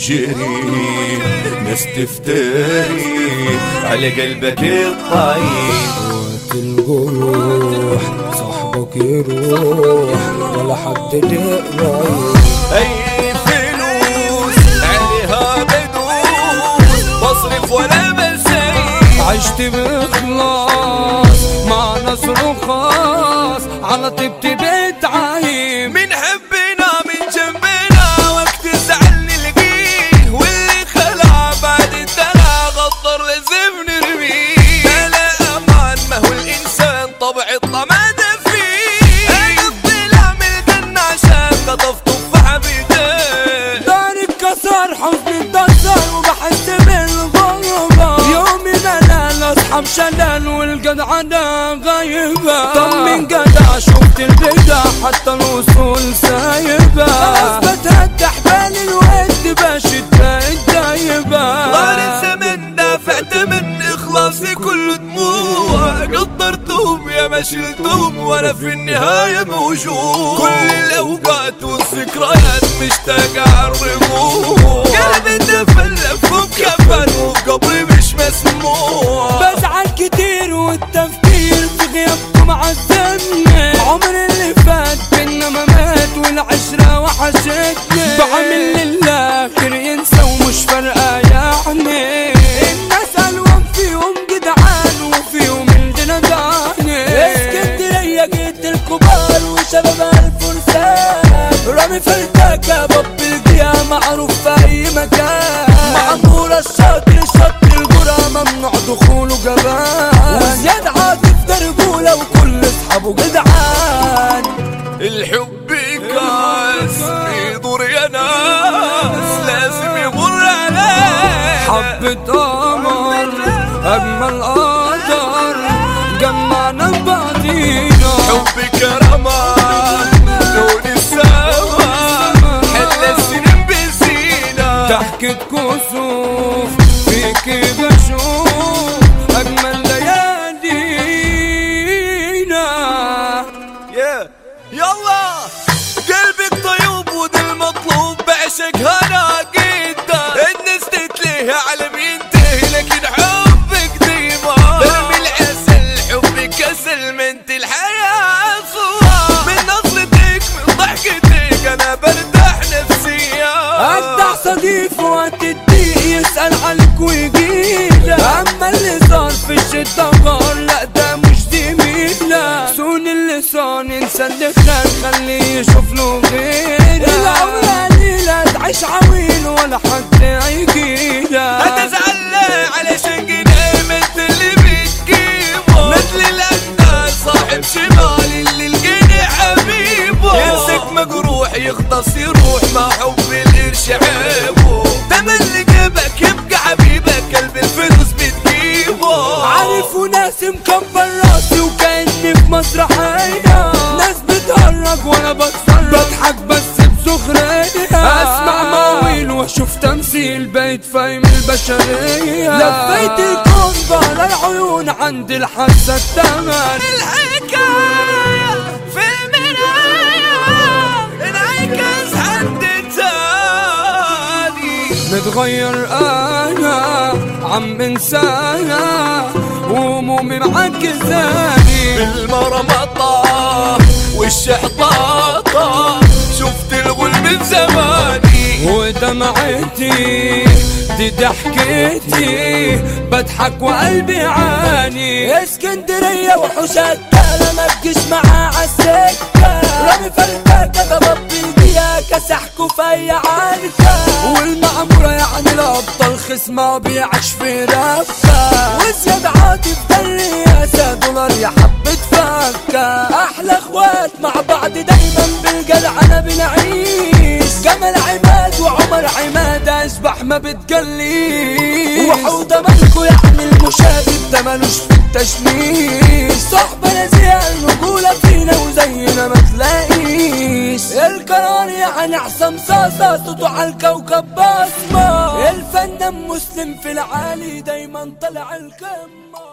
وجري ناس تفتري على قلبك الطيب. وقت الجروح صاحبك يروح ولا حد تقرب. اي فلوس عليها بدوس بصرف ولا بسيب. عشت بإخلاص مع ناس رخاص على طيبتي بتعايب. من حبنا من جنبنا وقت زعل نلقيه، واللي خلع بعد الدلع غدر لازم نرميه. لا امان ما هو الانسان طبع الطمع ده فيه. انا الضلع من الجنة عشان خطف تفاحة بيديه. داري اتكسر حزني اتكسر وبحس بالغربة. يومي ملل اصحاب شلل والجدعنة غايبة. طمن جدع شفت البدع حتى الوصول سايبة. اثبت حبال الود بشد الدايبة. طار الزمن دافعت من اخلاصي كل دموع. قدرتهم يا ما شلتهم وانا في النهاية موجود. كل الاوقات والذكريات مشتاق اعرفوه. قلبي تفلف وكفن وقبري مش مسموع. بزعل كتير والتفكير في غيابكم عذبني. عمر اللي فات بينا ما مات والعشرة وحشتني. بعمل لله خير ينسى ومش فارقة يعني. الناس ألوان فيهم جدعان وفيهم الجنداني. اسكندرية جيت الكبار وشباب الفرسان. رامي فلتاكة باب الجيا معروف في أي مكان. معمورة الشاطر شط الجرى ممنوع دخوله جبان. وزياد عاطف ده رجولة وكل اصحابه جدعان. الحب كاس بيدور يا ناس لازم يمر عليه. حبة قمر أجمل قدر جمعنا ببعضينا. حب كرامة لون السما حل السنين بزينة. ضحكة كسوف فيكي بشوف أجمل ليالينا. يلا قلبك طيوب وده المطلوب بعشق هنا جدا. الناس تتلهي على بينتهي لكن حبك ديما. برمي العسل حبك كسل منت الحياة صواب. من نظرتك من ضحكتك انا برتاح نفسيا. أجدع صديق وقت الضيق يسأل عنك ويجيلك. أما اللي صار في الشدة غار لا ده مش زميلك. سون اللسان انسى اللي خليه يشوف له غيرك. العمر قليلة تعيش عويل ولا حد هيجيلك. هتزعل علشان جنيه انت اللي بتجيبه. مثل الأندال صاحب شمال اللي الجنيه حبيبه. يمسك مجروح يختص يروح مع حب القرش عيبه. ده اللي جابك يبقى حبيبك قلب الفلوس بتجيبه. عارف وناس مكبر راسي وكأني في مسرحية. ناس بتهرج وانا بتفرج بضحك بس بسخرية. اسمع مواويل واشوف تمثيل بقيت فاهم البشرية. لفيت الكون بقرا العيون عند الحاسة التمن. الحكاية في المراية انعكس حد تاني. متغير انا عم انسانا وهمومي معجزاني. بالمرمطة والشحطاطة شفت الغل من زماني. ودمعتي دي ضحكتي بضحك وقلبي عاني. اسكندرية وحوشات ما تجيش معاه عالسكة. رامي فلتاكة ده باب الجيا كسحكوا في أي عركة. والمعمورة يعني الأبطال خصمها بيعيش في رفة. وزياد عاطف ده الرئاسة دولار يا حبة فكة. أحلى اخوات مع بعض دايما بالجدعنة بنعيش. جمال عماد وعمر عماد أشبح ما بتجليش. وحودة ملكو يعني المشاهد ده ملوش في التشميش. صحبة نزيهة الرجولة فينا وزينا ما تلاقيش. القرار يعني حسام صاصة صوته عالكوكب بصمة. الفنان مسلم في العالي دايما طلع القمة.